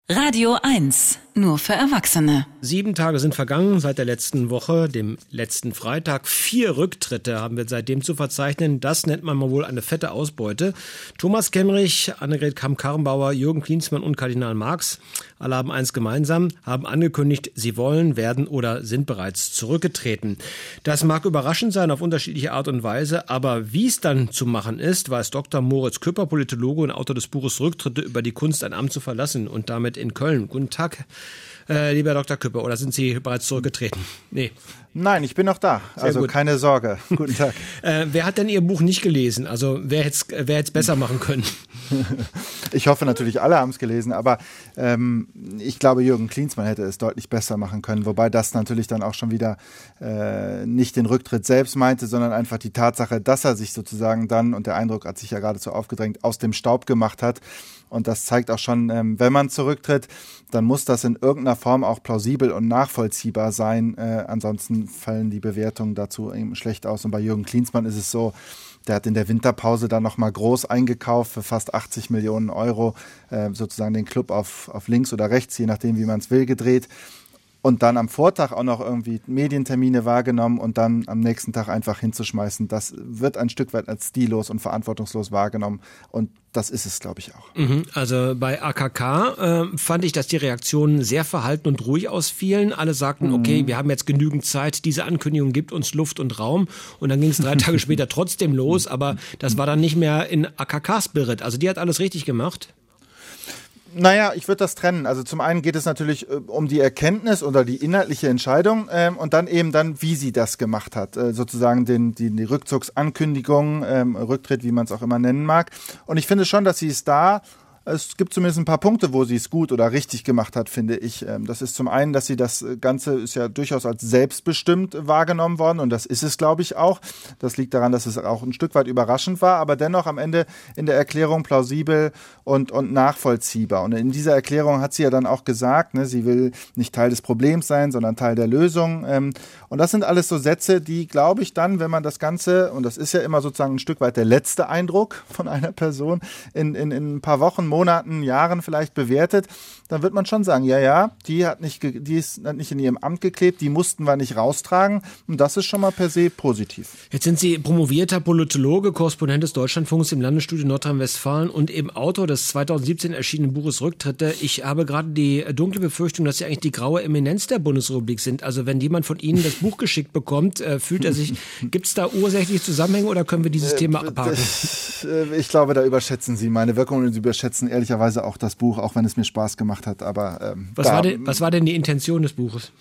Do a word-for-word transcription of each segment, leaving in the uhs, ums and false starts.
Radio eins, nur für Erwachsene. Sieben Tage sind vergangen seit der letzten Woche, dem letzten Freitag. Vier Rücktritte haben wir seitdem zu verzeichnen. Das nennt man mal wohl eine fette Ausbeute. Thomas Kemmerich, Annegret Kramp-Karrenbauer, Jürgen Klinsmann und Kardinal Marx, alle haben eins gemeinsam, haben angekündigt, sie wollen, werden oder sind bereits zurückgetreten. Das mag überraschend sein auf unterschiedliche Art und Weise, aber wie es dann zu machen ist, weiß Doktor Moritz Küpper, Politologe und Autor des Buches Rücktritte über die Kunst, ein Amt zu verlassen und damit in Köln. Guten Tag, äh, lieber Doktor Küpper. Oder sind Sie bereits zurückgetreten? Nee. Nein, ich bin noch da. Sehr also gut. Keine Sorge. Guten Tag. äh, wer hat denn Ihr Buch nicht gelesen? Also wer hätte es wer hätt's besser machen können? Ich hoffe natürlich, alle haben es gelesen. Aber ähm, ich glaube, Jürgen Klinsmann hätte es deutlich besser machen können. Wobei das natürlich dann auch schon wieder äh, nicht den Rücktritt selbst meinte, sondern einfach die Tatsache, dass er sich sozusagen dann, und der Eindruck hat sich ja geradezu aufgedrängt, aus dem Staub gemacht hat. Und das zeigt auch schon, ähm, wenn man zurücktritt, dann muss das in irgendeiner Form auch plausibel und nachvollziehbar sein. Äh, ansonsten fallen die Bewertungen dazu eben schlecht aus. Und bei Jürgen Klinsmann ist es so, der hat in der Winterpause dann nochmal groß eingekauft für fast achtzig Millionen Euro, äh, sozusagen den Club auf, auf links oder rechts, je nachdem, wie man es will, gedreht. Und dann am Vortag auch noch irgendwie Medientermine wahrgenommen und dann am nächsten Tag einfach hinzuschmeißen, das wird ein Stück weit als stillos und verantwortungslos wahrgenommen. Und das ist es, glaube ich, auch. Also bei A K K äh, fand ich, dass die Reaktionen sehr verhalten und ruhig ausfielen. Alle sagten, mhm. okay, wir haben jetzt genügend Zeit, diese Ankündigung gibt uns Luft und Raum. Und dann ging es drei Tage später trotzdem los, aber das war dann nicht mehr in A K K-Spirit. Also die hat alles richtig gemacht. Naja, ich würde das trennen. Also zum einen geht es natürlich äh, um die Erkenntnis oder die inhaltliche Entscheidung ähm, und dann eben dann, wie sie das gemacht hat. Äh, sozusagen den, die, die Rückzugsankündigung, ähm, Rücktritt, wie man es auch immer nennen mag. Und ich finde schon, dass sie es da, es gibt zumindest ein paar Punkte, wo sie es gut oder richtig gemacht hat, finde ich. Das ist zum einen, dass sie das Ganze ist ja durchaus als selbstbestimmt wahrgenommen worden und das ist es, glaube ich, auch. Das liegt daran, dass es auch ein Stück weit überraschend war, aber dennoch am Ende in der Erklärung plausibel und, und nachvollziehbar. Und in dieser Erklärung hat sie ja dann auch gesagt, ne, sie will nicht Teil des Problems sein, sondern Teil der Lösung. Und das sind alles so Sätze, die, glaube ich, dann, wenn man das Ganze, und das ist ja immer sozusagen ein Stück weit der letzte Eindruck von einer Person, in, in, in ein paar Wochen, Monaten, Jahren vielleicht bewertet, dann wird man schon sagen, ja, ja, die hat nicht, ge- die ist nicht in ihrem Amt geklebt, die mussten wir nicht raustragen und das ist schon mal per se positiv. Jetzt sind Sie promovierter Politologe, Korrespondent des Deutschlandfunks im Landesstudio Nordrhein-Westfalen und eben Autor des zweitausendsiebzehn erschienenen Buches Rücktritte. Ich habe gerade die dunkle Befürchtung, dass Sie eigentlich die graue Eminenz der Bundesrepublik sind. Also wenn jemand von Ihnen das Buch geschickt bekommt, äh, fühlt er sich, gibt es da ursächliche Zusammenhänge oder können wir dieses äh, Thema abhaken? Das, äh, ich glaube, da überschätzen Sie meine Wirkung und Sie überschätzen ehrlicherweise auch das Buch, auch wenn es mir Spaß gemacht hat. Aber ähm, was, da, war denn, was war denn die Intention des Buches?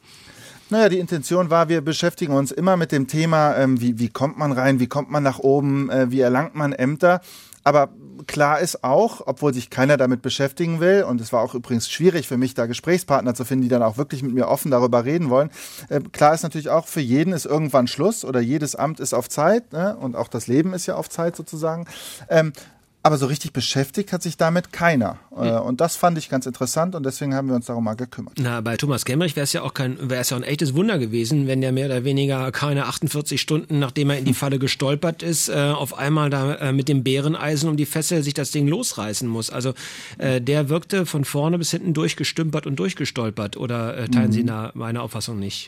Naja, die Intention war, wir beschäftigen uns immer mit dem Thema, ähm, wie, wie kommt man rein, wie kommt man nach oben, äh, wie erlangt man Ämter. Aber klar ist auch, obwohl sich keiner damit beschäftigen will, und es war auch übrigens schwierig für mich, da Gesprächspartner zu finden, die dann auch wirklich mit mir offen darüber reden wollen, äh, klar ist natürlich auch, für jeden ist irgendwann Schluss oder jedes Amt ist auf Zeit, ne? Und auch das Leben ist ja auf Zeit sozusagen. Ähm, Aber so richtig beschäftigt hat sich damit keiner. Mhm. Und das fand ich ganz interessant und deswegen haben wir uns darum mal gekümmert. Na, bei Thomas Kemmerich wäre es ja auch kein, wäre es ja ein echtes Wunder gewesen, wenn der mehr oder weniger keine achtundvierzig Stunden, nachdem er in die Falle gestolpert ist, äh, auf einmal da äh, mit dem Bäreneisen um die Fessel sich das Ding losreißen muss. Also äh, der wirkte von vorne bis hinten durchgestümpert und durchgestolpert. Oder äh, teilen mhm. Sie na, meine Auffassung nicht?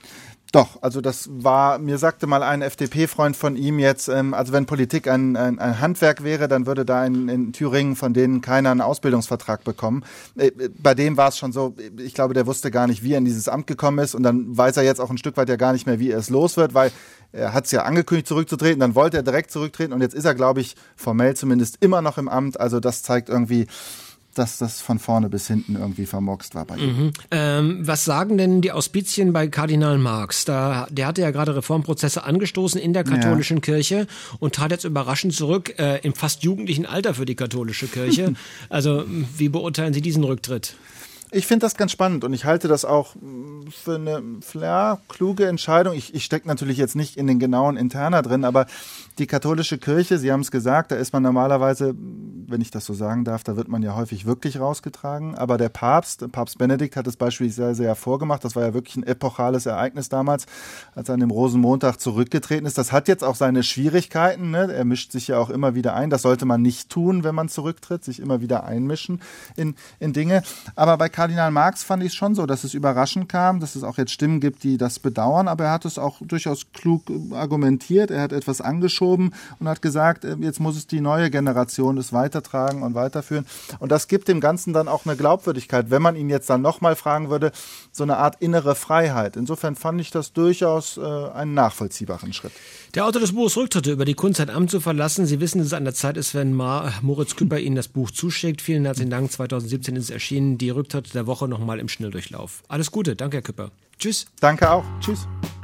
Doch, also das war, mir sagte mal ein F D P-Freund von ihm jetzt, ähm, also wenn Politik ein, ein, ein Handwerk wäre, dann würde da in, in Thüringen von denen keiner einen Ausbildungsvertrag bekommen. Äh, bei dem war es schon so, ich glaube, der wusste gar nicht, wie er in dieses Amt gekommen ist und dann weiß er jetzt auch ein Stück weit ja gar nicht mehr, wie er es los wird, weil er hat es ja angekündigt zurückzutreten, dann wollte er direkt zurücktreten und jetzt ist er, glaube ich, formell zumindest immer noch im Amt, also das zeigt irgendwie, dass das von vorne bis hinten irgendwie vermurkst war bei ihm. Mhm. Ähm, was sagen denn die Auspizien bei Kardinal Marx? Da, der hatte ja gerade Reformprozesse angestoßen in der katholischen ja. Kirche und trat jetzt überraschend zurück äh, im fast jugendlichen Alter für die katholische Kirche. Also wie beurteilen Sie diesen Rücktritt? Ich finde das ganz spannend und ich halte das auch für eine ja, kluge Entscheidung. Ich, ich stecke natürlich jetzt nicht in den genauen Interna drin, aber die katholische Kirche, Sie haben es gesagt, da ist man normalerweise, wenn ich das so sagen darf, da wird man ja häufig wirklich rausgetragen. Aber der Papst, Papst Benedikt hat das beispielsweise sehr hervorgemacht. Das war ja wirklich ein epochales Ereignis damals, als er an dem Rosenmontag zurückgetreten ist. Das hat jetzt auch seine Schwierigkeiten. Ne? Er mischt sich ja auch immer wieder ein. Das sollte man nicht tun, wenn man zurücktritt, sich immer wieder einmischen in, in Dinge. Aber bei Kardinal Marx fand ich es schon so, dass es überraschend kam, dass es auch jetzt Stimmen gibt, die das bedauern, aber er hat es auch durchaus klug argumentiert, er hat etwas angeschoben und hat gesagt, jetzt muss es die neue Generation es weitertragen und weiterführen und das gibt dem Ganzen dann auch eine Glaubwürdigkeit, wenn man ihn jetzt dann nochmal fragen würde, so eine Art innere Freiheit. Insofern fand ich das durchaus äh, einen nachvollziehbaren Schritt. Der Autor des Buches Rücktritte über die Kunst, ein Amt zu verlassen. Sie wissen, dass es an der Zeit ist, wenn Mar- Moritz Küpper Ihnen das Buch zuschickt. Vielen herzlichen Dank. zwanzig siebzehn ist es erschienen. Die Rücktritte der Woche nochmal im Schnelldurchlauf. Alles Gute. Danke, Herr Küpper. Tschüss. Danke auch. Tschüss.